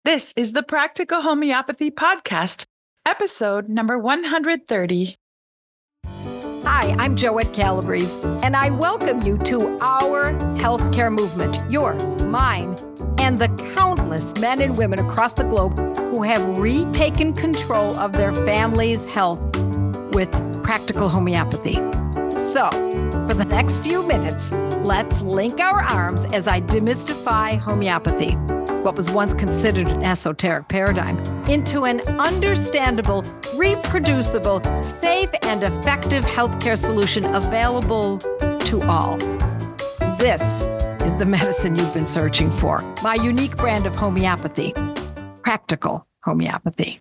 This is the Practical Homeopathy Podcast, episode number 130. Hi, I'm Joette Calabrese, and I welcome you to our healthcare movement, yours, mine, and the countless men and women across the globe who have retaken control of their family's health with practical homeopathy. So, for the next few minutes, let's link our arms as I demystify homeopathy, what was once considered an esoteric paradigm, into an understandable, reproducible, safe, and effective healthcare solution available to all. This is the medicine you've been searching for, my unique brand of homeopathy, practical homeopathy.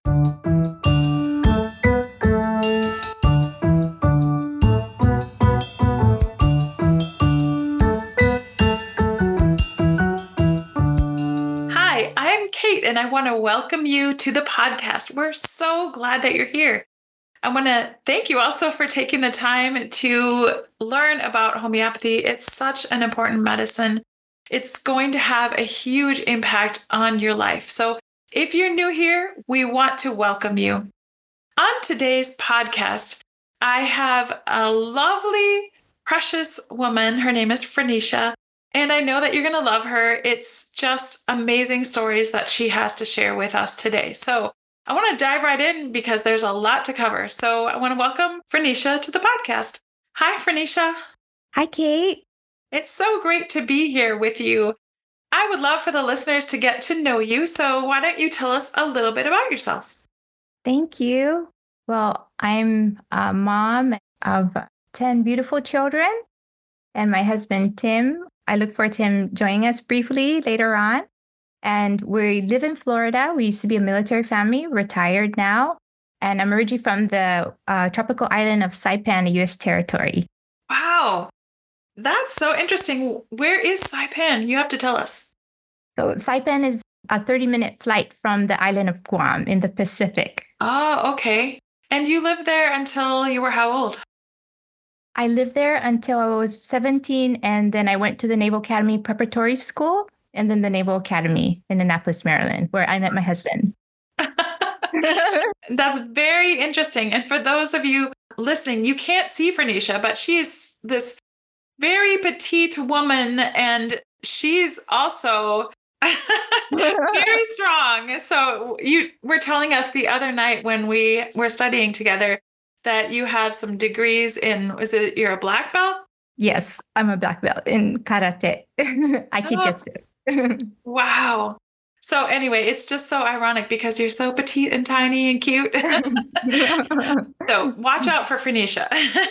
And I want to welcome you to the podcast. We're so glad that you're here. I want to thank you also for taking the time to learn about homeopathy. It's such an important medicine. It's going to have a huge impact on your life. So if you're new here, we want to welcome you. On today's podcast, I have a lovely, precious woman. Her name is Franisha. And I know that you're going to love her. It's just amazing stories that she has to share with us today. So I want to dive right in because there's a lot to cover. So I want to welcome Franisha to the podcast. Hi, Franisha. Hi, Kate. It's so great to be here with you. I would love for the listeners to get to know you. So why don't you tell us a little bit about yourself? Thank you. Well, I'm a mom of 10 beautiful children and my husband, Tim. I look forward to him joining us briefly later on. And we live in Florida. We used to be a military family, retired now. And I'm originally from the tropical island of Saipan, a U.S. territory. Wow. That's so interesting. Where is Saipan? You have to tell us. So Saipan is a 30-minute flight from the island of Guam in the Pacific. Oh, okay. And you lived there until you were how old? I lived there until I was 17, and then I went to the Naval Academy Preparatory School, and then the Naval Academy in Annapolis, Maryland, where I met my husband. That's very interesting. And for those of you listening, you can't see Franisha, but she's this very petite woman, and she's also very strong. So you were telling us the other night when we were studying together that you have some degrees in, you're a black belt? Yes, I'm a black belt in karate, aikijutsu. Wow. So anyway, it's just so ironic because you're so petite and tiny and cute. So watch out for Franisha.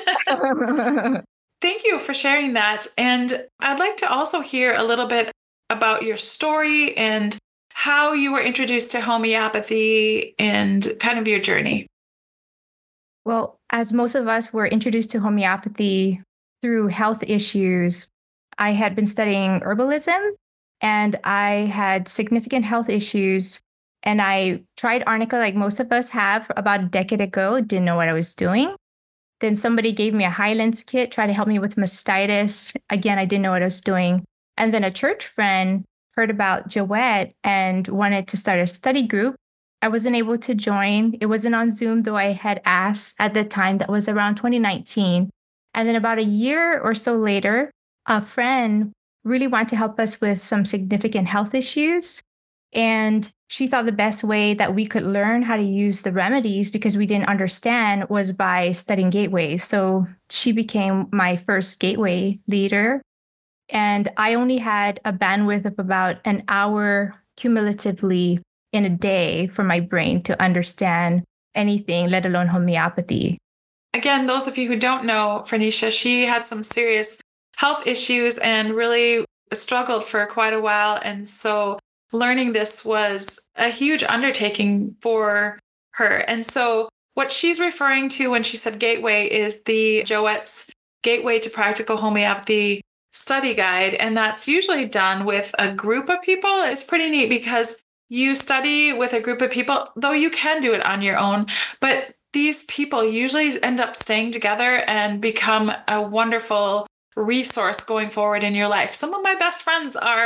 Thank you for sharing that. And I'd like to also hear a little bit about your story and how you were introduced to homeopathy and kind of your journey. Well, as most of us were introduced to homeopathy through health issues, I had been studying herbalism and I had significant health issues. And I tried arnica like most of us have about a decade ago, didn't know what I was doing. Then somebody gave me a Highlands kit, tried to help me with mastitis. Again, I didn't know what I was doing. And then a church friend heard about Joette and wanted to start a study group. I wasn't able to join. It wasn't on Zoom, though I had asked at the time. That was around 2019. And then about a year or so later, a friend really wanted to help us with some significant health issues. And she thought the best way that we could learn how to use the remedies, because we didn't understand, was by studying gateways. So she became my first gateway leader. And I only had a bandwidth of about an hour cumulatively in a day for my brain to understand anything, let alone homeopathy. Again, those of you who don't know Franisha, she had some serious health issues and really struggled for quite a while. And so learning this was a huge undertaking for her. And so what she's referring to when she said gateway is the Joette's Gateway to Practical Homeopathy study guide. And that's usually done with a group of people. It's pretty neat because you study with a group of people, though you can do it on your own, but these people usually end up staying together and become a wonderful resource going forward in your life. Some of my best friends are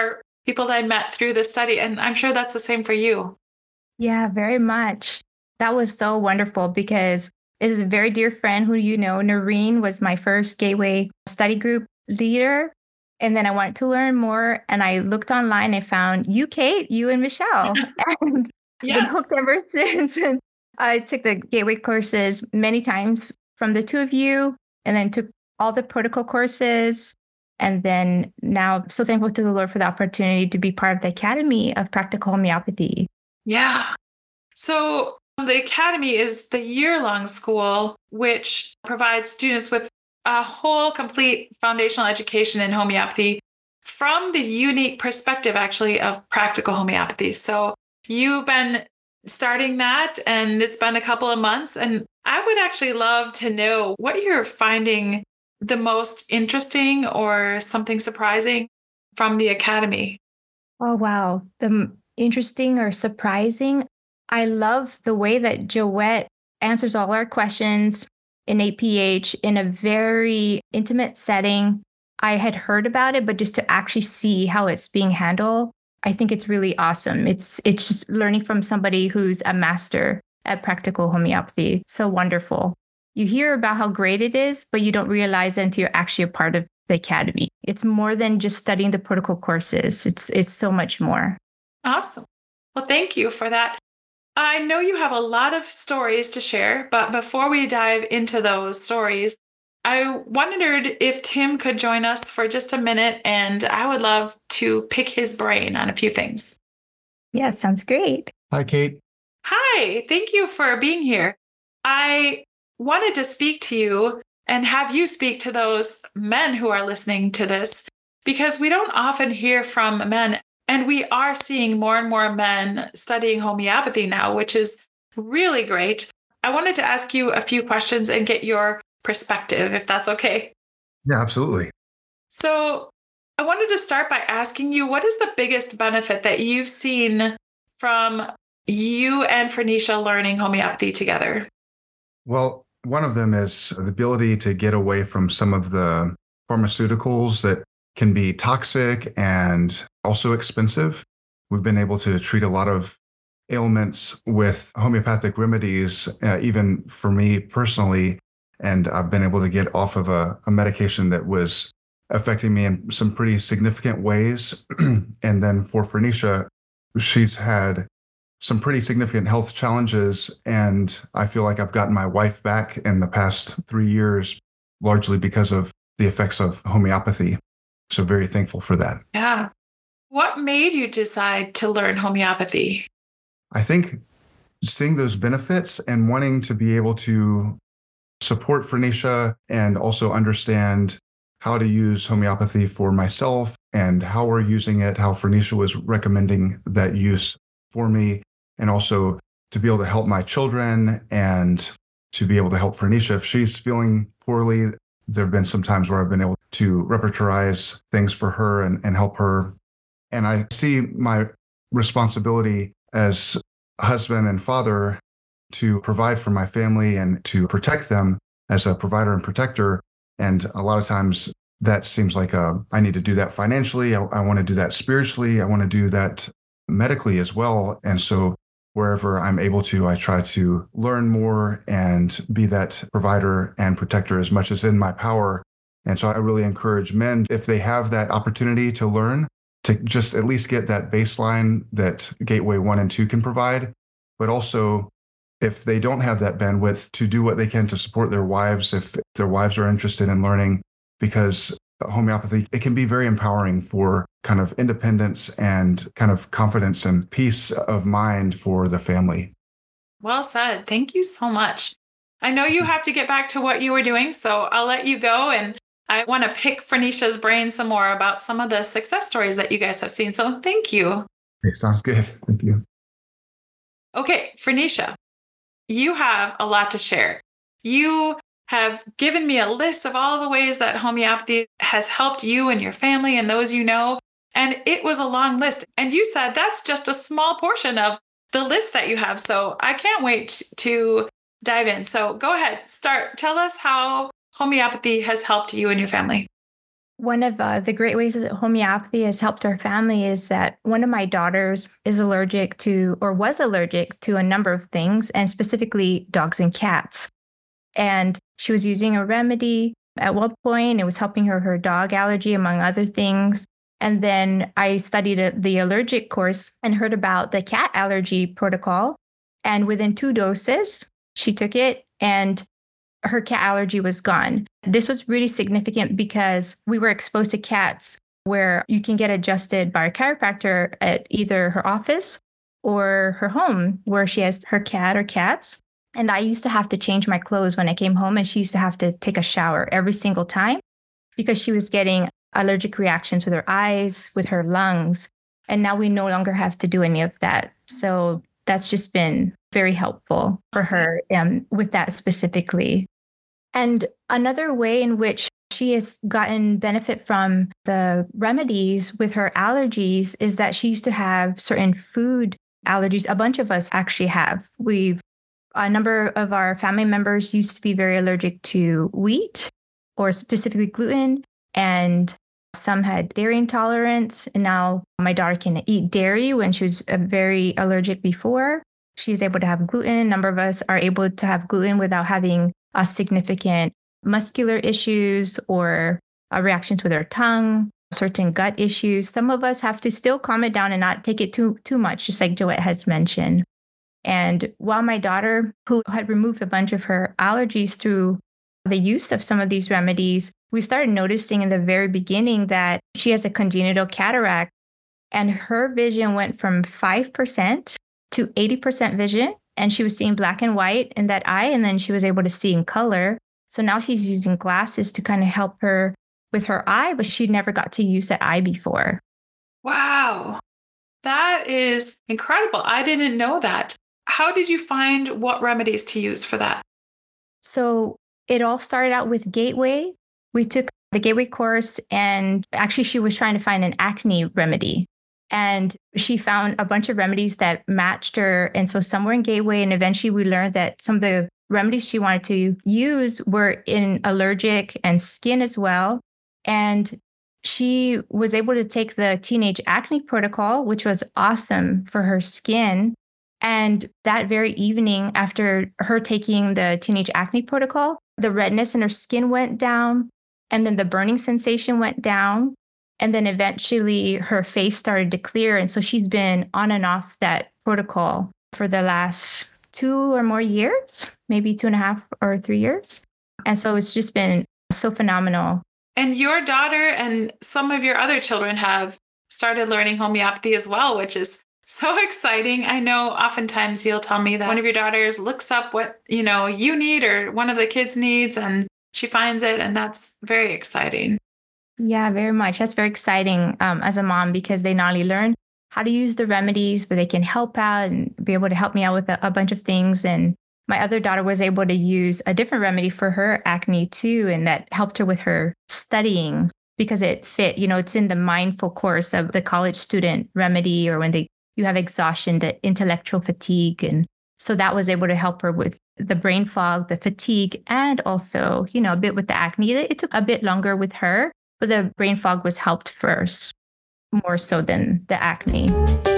people that I met through the study. And I'm sure that's the same for you. Yeah, very much. That was so wonderful because this is a very dear friend who you know, Noreen was my first Gateway study group leader. And then I wanted to learn more. And I looked online and found you, Kate, you and Michelle. And I've been hooked ever since. And I took the Gateway courses many times from the two of you, and then took all the protocol courses. And then now I'm so thankful to the Lord for the opportunity to be part of the Academy of Practical Homeopathy. Yeah. So the Academy is the year-long school, which provides students with a whole complete foundational education in homeopathy from the unique perspective, actually, of practical homeopathy. So you've been starting that, and it's been a couple of months. And I would actually love to know what you're finding the most interesting or something surprising from the Academy. Oh, wow. The interesting or surprising. I love the way that Joette answers all our questions in APH in a very intimate setting. I had heard about it, but just to actually see how it's being handled, I think it's really awesome. It's just learning from somebody who's a master at practical homeopathy. So wonderful. You hear about how great it is, but you don't realize it until you're actually a part of the Academy. It's more than just studying the protocol courses. It's so much more. Awesome. Well, thank you for that. I know you have a lot of stories to share, but before we dive into those stories, I wondered if Tim could join us for just a minute, and I would love to pick his brain on a few things. Yeah, sounds great. Hi, Kate. Hi, thank you for being here. I wanted to speak to you and have you speak to those men who are listening to this, because we don't often hear from men. And we are seeing more and more men studying homeopathy now, which is really great. I wanted to ask you a few questions and get your perspective, if that's okay. Yeah, absolutely. So I wanted to start by asking you, what is the biggest benefit that you've seen from you and Phoenicia learning homeopathy together? Well, one of them is the ability to get away from some of the pharmaceuticals that can be toxic and also expensive. We've been able to treat a lot of ailments with homeopathic remedies, even for me personally. And I've been able to get off of a medication that was affecting me in some pretty significant ways. And then for Phoenicia, she's had some pretty significant health challenges. And I feel like I've gotten my wife back in the past 3 years, largely because of the effects of homeopathy. So very thankful for that. Yeah. What made you decide to learn homeopathy? I think seeing those benefits and wanting to be able to support Phoenicia and also understand how to use homeopathy for myself and how we're using it, how Phoenicia was recommending that use for me, and also to be able to help my children and to be able to help Phoenicia if she's feeling poorly. There have been some times where I've been able to repertorize things for her and help her. And I see my responsibility as a husband and father to provide for my family and to protect them as a provider and protector. And a lot of times that seems like I need to do that financially. I want to do that spiritually. I want to do that medically as well. And so wherever I'm able to, I try to learn more and be that provider and protector as much as in my power. And so I really encourage men, if they have that opportunity to learn, to just at least get that baseline that Gateway 1 and 2 can provide. But also, if they don't have that bandwidth, to do what they can to support their wives if their wives are interested in learning, because homeopathy, it can be very empowering for kind of independence and kind of confidence and peace of mind for the family. Well said. Thank you so much. I know you have to get back to what you were doing, so I'll let you go. And I want to pick Phoenicia's brain some more about some of the success stories that you guys have seen. So thank you. Okay, sounds good. Thank you. Okay, Phoenicia, you have a lot to share. You have given me a list of all the ways that homeopathy has helped you and your family and those you know. And it was a long list. And you said that's just a small portion of the list that you have. So I can't wait to dive in. So go ahead, start. Tell us how homeopathy has helped you and your family. One of the great ways that homeopathy has helped our family is that one of my daughters is allergic to, or was allergic to, a number of things, and specifically dogs and cats. And she was using a remedy at one point. It was helping her dog allergy, among other things. And then I studied the allergic course and heard about the cat allergy protocol. And within 2 doses, she took it and her cat allergy was gone. This was really significant because we were exposed to cats where you can get adjusted by a chiropractor at either her office or her home where she has her cat or cats. And I used to have to change my clothes when I came home, and she used to have to take a shower every single time because she was getting allergic reactions with her eyes, with her lungs. And now we no longer have to do any of that. So that's just been very helpful for her with that specifically. And another way in which she has gotten benefit from the remedies with her allergies is that she used to have certain food allergies. A bunch of us actually have. A number of our family members used to be very allergic to wheat or specifically gluten, and some had dairy intolerance. And now my daughter can eat dairy when she was very allergic before. She's able to have gluten. A number of us are able to have gluten without having a significant muscular issues or reactions with our tongue, certain gut issues. Some of us have to still calm it down and not take it too much, just like Joette has mentioned. And while my daughter, who had removed a bunch of her allergies through the use of some of these remedies, we started noticing in the very beginning that she has a congenital cataract, and her vision went from 5% to 80% vision. And she was seeing black and white in that eye, and then she was able to see in color. So now she's using glasses to kind of help her with her eye, but she never got to use that eye before. Wow. That is incredible. I didn't know that. How did you find what remedies to use for that? So it all started out with Gateway. We took the Gateway course, and actually she was trying to find an acne remedy. And she found a bunch of remedies that matched her. And so some were in Gateway, and eventually we learned that some of the remedies she wanted to use were in allergic and skin as well. And she was able to take the teenage acne protocol, which was awesome for her skin. And that very evening, after her taking the teenage acne protocol, the redness in her skin went down, and then the burning sensation went down. And then eventually her face started to clear. And so she's been on and off that protocol for the last 2 or more years, maybe 2.5 or 3 years. And so it's just been so phenomenal. And your daughter and some of your other children have started learning homeopathy as well, which is so exciting. I know oftentimes you'll tell me that one of your daughters looks up what, you need or one of the kids needs, and she finds it. And that's very exciting. Yeah, very much. That's very exciting as a mom, because they not only learn how to use the remedies, but they can help out and be able to help me out with a bunch of things. And my other daughter was able to use a different remedy for her acne too. And that helped her with her studying because it fit, it's in the mindful course of the college student remedy, or when you have exhaustion, the intellectual fatigue. And so that was able to help her with the brain fog, the fatigue, and also, a bit with the acne. It took a bit longer with her, but the brain fog was helped first, more so than the acne.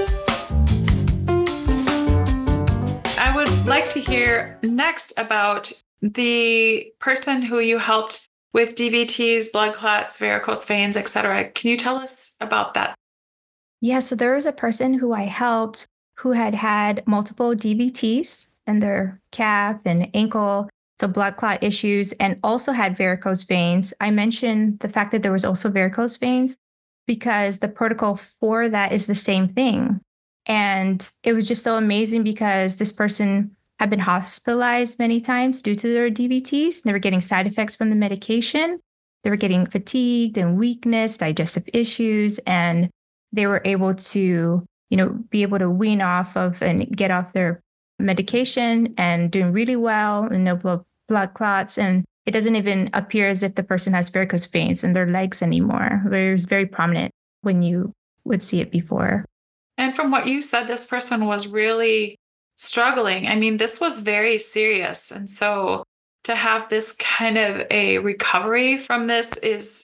I would like to hear next about the person who you helped with DVTs, blood clots, varicose veins, etc. Can you tell us about that? Yeah, so there was a person who I helped who had multiple DVTs in their calf and ankle, so blood clot issues, and also had varicose veins. I mentioned the fact that there was also varicose veins because the protocol for that is the same thing. And it was just so amazing because this person had been hospitalized many times due to their DVTs. They were getting side effects from the medication. They were getting fatigued and weakness, digestive issues, and they were able to, be able to wean off of and get off their medication and doing really well, and no blood clots. And it doesn't even appear as if the person has varicose veins in their legs anymore. It was very prominent when you would see it before. And from what you said, this person was really struggling. I mean, this was very serious. And so to have this kind of a recovery from this is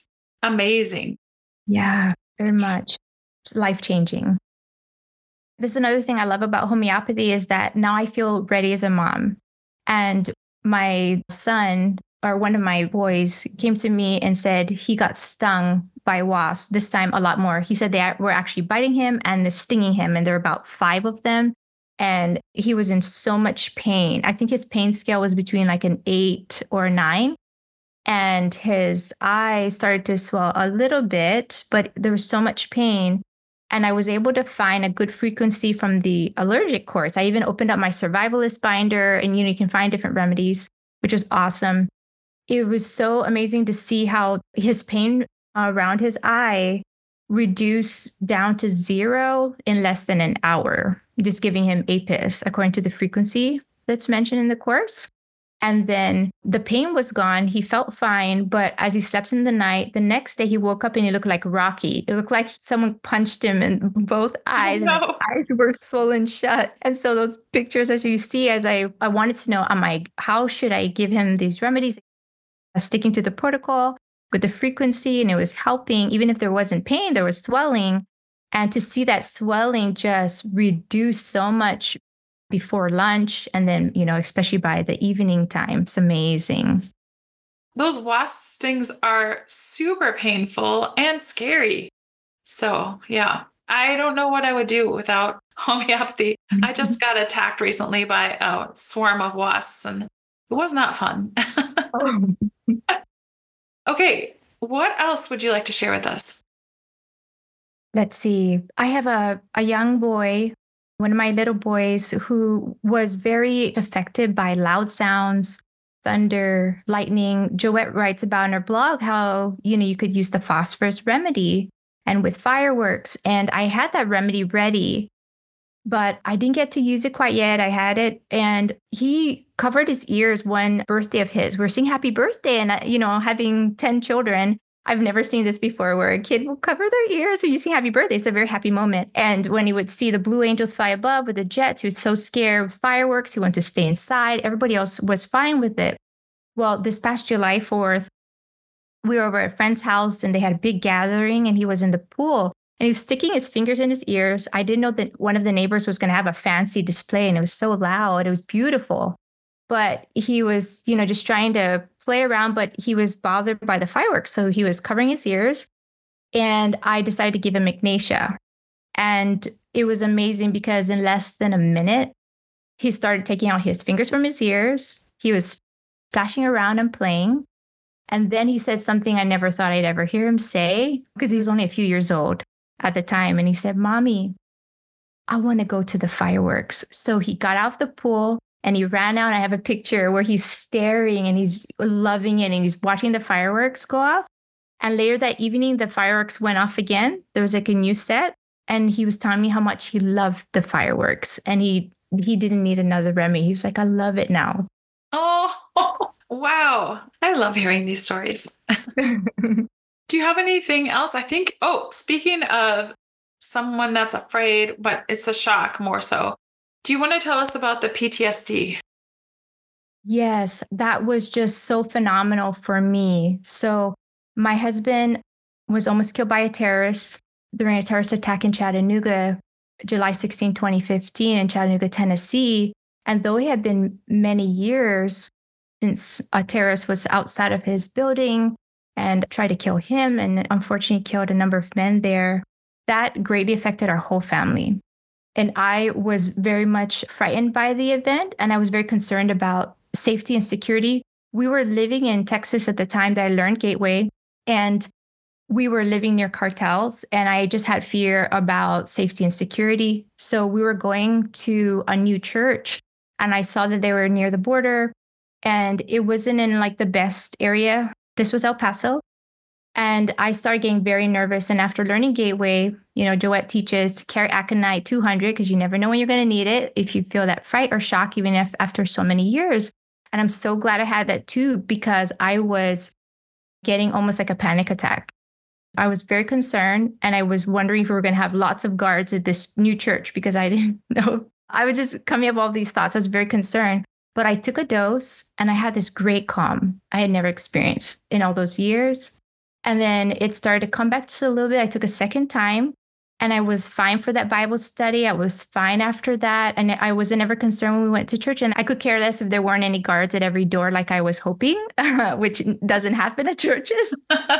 amazing. Yeah, very much. Life-changing. This is another thing I love about homeopathy is that now I feel ready as a mom. And my son, or one of my boys, came to me and said he got stung by wasps, this time a lot more. He said they were actually biting him and stinging him, and there were about 5 of them. And he was in so much pain. I think his pain scale was between like an 8 or a 9. And his eye started to swell a little bit, but there was so much pain. And I was able to find a good frequency from the allergic course. I even opened up my survivalist binder, and you can find different remedies, which was awesome. It was so amazing to see how his pain around his eye reduced down to 0 in less than an hour, just giving him Apis according to the frequency that's mentioned in the course. And then the pain was gone. He felt fine. But as he slept in the night, the next day he woke up and he looked like Rocky. It looked like someone punched him in both eyes. Oh, no. And his eyes were swollen shut. And so those pictures, as you see, as I wanted to know, how should I give him these remedies? Sticking to the protocol with the frequency, and it was helping. Even if there wasn't pain, there was swelling. And to see that swelling just reduce so much before lunch, and then, especially by the evening time, it's amazing. Those wasp stings are super painful and scary. So, yeah, I don't know what I would do without homeopathy. I just got attacked recently by a swarm of wasps, and it was not fun. Okay, what else would you like to share with us? Let's see. I have a young boy, one of my little boys, who was very affected by loud sounds, thunder, lightning. Joette writes about in her blog how, you could use the phosphorus remedy and with fireworks. And I had that remedy ready, but I didn't get to use it quite yet. I had it, and he covered his ears one birthday of his. We're saying happy birthday, and having 10 children, I've never seen this before, where a kid will cover their ears when you sing happy birthday. It's a very happy moment. And when he would see the blue angels fly above with the jets, he was so scared with fireworks. He wanted to stay inside. Everybody else was fine with it. Well, this past July 4th, we were over at a friend's house, and they had a big gathering, and he was in the pool. And he was sticking his fingers in his ears. I didn't know that one of the neighbors was going to have a fancy display, and it was so loud. It was beautiful. But he was, just trying to play around, but he was bothered by the fireworks. So he was covering his ears, and I decided to give him Ignatia. And it was amazing because in less than a minute, he started taking out his fingers from his ears. He was splashing around and playing. And then he said something I never thought I'd ever hear him say, because he's only a few years old at the time. And he said, "Mommy, I want to go to the fireworks." So he got out of the pool and he ran out. I have a picture where he's staring and he's loving it, and he's watching the fireworks go off. And later that evening, the fireworks went off again. There was like a new set, and he was telling me how much he loved the fireworks, and he didn't need another remedy. He was like, "I love it now." Oh, wow. I love hearing these stories. Do you have anything else? I think, speaking of someone that's afraid, but it's a shock more so, do you want to tell us about the PTSD? Yes, that was just so phenomenal for me. So my husband was almost killed by a terrorist during a terrorist attack in Chattanooga, July 16, 2015 in Chattanooga, Tennessee. And though it had been many years since a terrorist was outside of his building and tried to kill him, and unfortunately killed a number of men there, that greatly affected our whole family. And I was very much frightened by the event, and I was very concerned about safety and security. We were living in Texas at the time that I learned Gateway, and we were living near cartels, and I just had fear about safety and security. So we were going to a new church, and I saw that they were near the border, and it wasn't in like the best area. This was El Paso. And I started getting very nervous. And after learning Gateway, Joette teaches to carry Aconite 200 because you never know when you're going to need it if you feel that fright or shock, even if after so many years. And I'm so glad I had that too, because I was getting almost like a panic attack. I was very concerned, and I was wondering if we were going to have lots of guards at this new church because I didn't know. I was just coming up with all these thoughts. I was very concerned. But I took a dose, and I had this great calm I had never experienced in all those years. And then it started to come back just a little bit. I took a second time and I was fine for that Bible study. I was fine after that. And I wasn't ever concerned when we went to church. And I could care less if there weren't any guards at every door like I was hoping, which doesn't happen at churches.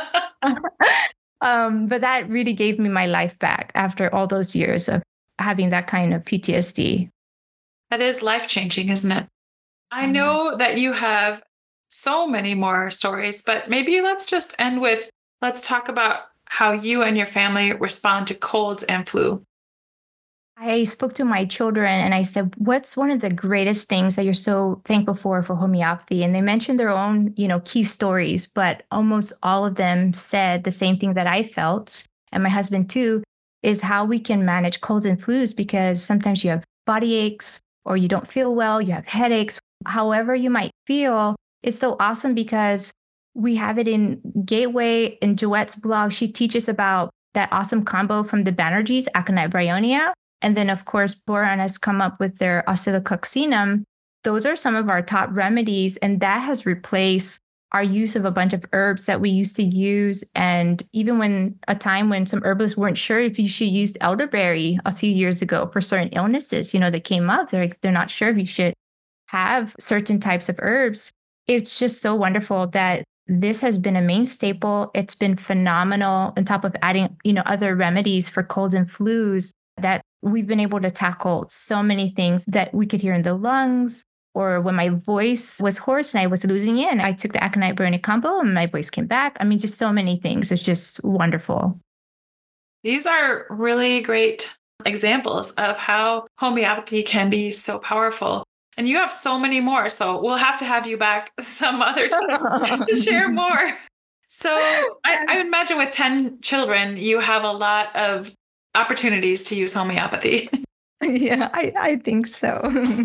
But that really gave me my life back after all those years of having that kind of PTSD. That is life-changing, isn't it? I know that you have so many more stories, but maybe let's just end with, let's talk about how you and your family respond to colds and flu. I spoke to my children and I said, what's one of the greatest things that you're so thankful for homeopathy? And they mentioned their own, key stories, but almost all of them said the same thing that I felt, and my husband too, is how we can manage colds and flus, because sometimes you have body aches or you don't feel well, you have headaches, however you might feel. It's so awesome because we have it in Gateway. In Joette's blog, she teaches about that awesome combo from the Banerjees, Aconite Bryonia. And then, of course, Boron has come up with their Oscillococcinum. Those are some of our top remedies, and that has replaced our use of a bunch of herbs that we used to use. And even when a time when some herbalists weren't sure if you should use elderberry a few years ago for certain illnesses, that came up, they're not sure if you should have certain types of herbs. It's just so wonderful that this has been a main staple. It's been phenomenal on top of adding, other remedies for colds and flus, that we've been able to tackle so many things that we could hear in the lungs, or when my voice was hoarse and I was losing it, and I took the Aconite Bryonia combo and my voice came back. I mean, just so many things. It's just wonderful. These are really great examples of how homeopathy can be so powerful. And you have so many more, so we'll have to have you back some other time to share more. So I imagine with 10 children, you have a lot of opportunities to use homeopathy. Yeah, I think so.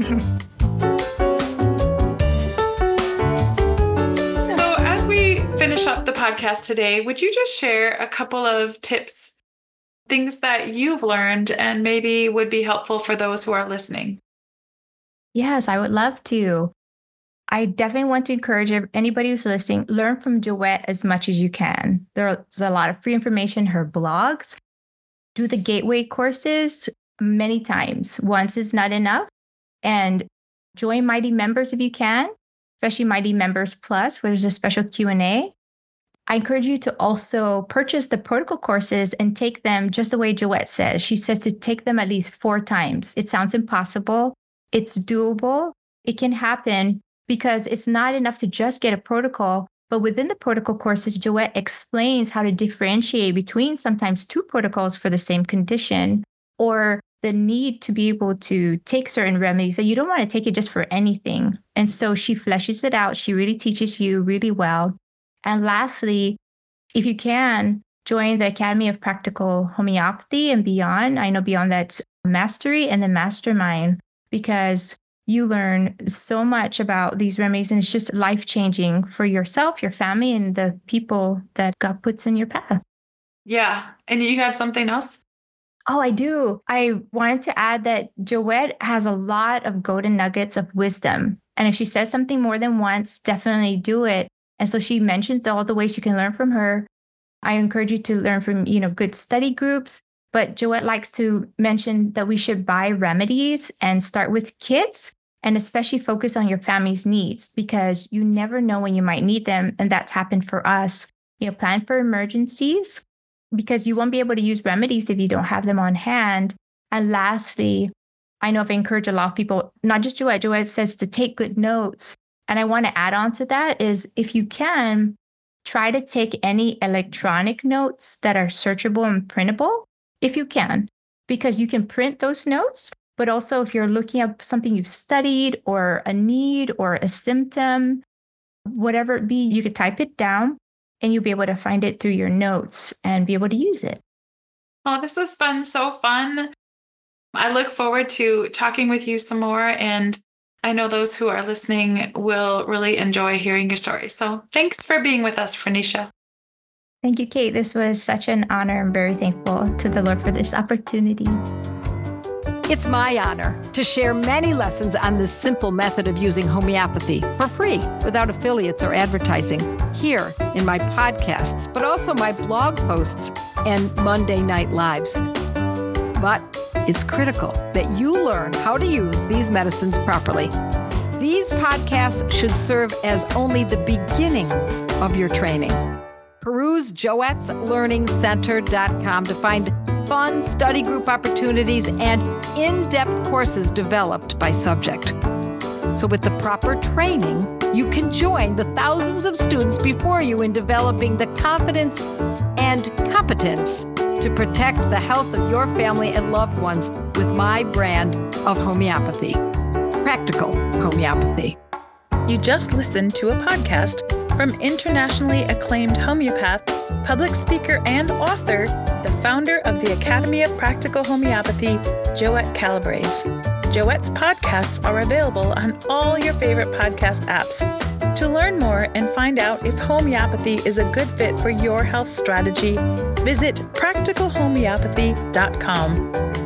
So as we finish up the podcast today, would you just share a couple of tips, things that you've learned and maybe would be helpful for those who are listening? Yes, I would love to. I definitely want to encourage anybody who's listening, learn from Joette as much as you can. There's a lot of free information, her blogs. Do the Gateway courses many times. Once is not enough. And join Mighty Members if you can, especially Mighty Members Plus, where there's a special Q&A. I encourage you to also purchase the protocol courses and take them just the way Joette says. She says to take them at least 4 times. It sounds impossible. It's doable. It can happen because it's not enough to just get a protocol. But within the protocol courses, Joette explains how to differentiate between sometimes 2 protocols for the same condition, or the need to be able to take certain remedies that you don't want to take it just for anything. And so she fleshes it out. She really teaches you really well. And lastly, if you can, join the Academy of Practical Homeopathy and beyond. I know beyond that's Mastery and then Mastermind, because you learn so much about these remedies, and it's just life-changing for yourself, your family, and the people that God puts in your path. Yeah. And you had something else? Oh, I do. I wanted to add that Joette has a lot of golden nuggets of wisdom. And if she says something more than once, definitely do it. And so she mentions all the ways you can learn from her. I encourage you to learn from, good study groups. But Joette likes to mention that we should buy remedies and start with kits, and especially focus on your family's needs, because you never know when you might need them. And that's happened for us. Plan for emergencies, because you won't be able to use remedies if you don't have them on hand. And lastly, I know I've encouraged a lot of people, not just Joette. Joette says to take good notes. And I want to add on to that is, if you can, try to take any electronic notes that are searchable and printable, if you can, because you can print those notes. But also, if you're looking up something you've studied or a need or a symptom, whatever it be, you could type it down and you'll be able to find it through your notes and be able to use it. Oh, this has been so fun. I look forward to talking with you some more. And I know those who are listening will really enjoy hearing your story. So thanks for being with us, Phrenicia. Thank you, Kate. This was such an honor. I'm very thankful to the Lord for this opportunity. It's my honor to share many lessons on this simple method of using homeopathy for free without affiliates or advertising here in my podcasts, but also my blog posts and Monday Night Lives. But it's critical that you learn how to use these medicines properly. These podcasts should serve as only the beginning of your training. Peruse joetteslearningcenter.com to find fun study group opportunities and in-depth courses developed by subject. So with the proper training, you can join the thousands of students before you in developing the confidence and competence to protect the health of your family and loved ones with my brand of homeopathy, Practical Homeopathy. You just listened to a podcast from internationally acclaimed homeopath, public speaker, and author, the founder of the Academy of Practical Homeopathy, Joette Calabrese. Joette's podcasts are available on all your favorite podcast apps. To learn more and find out if homeopathy is a good fit for your health strategy, visit practicalhomeopathy.com.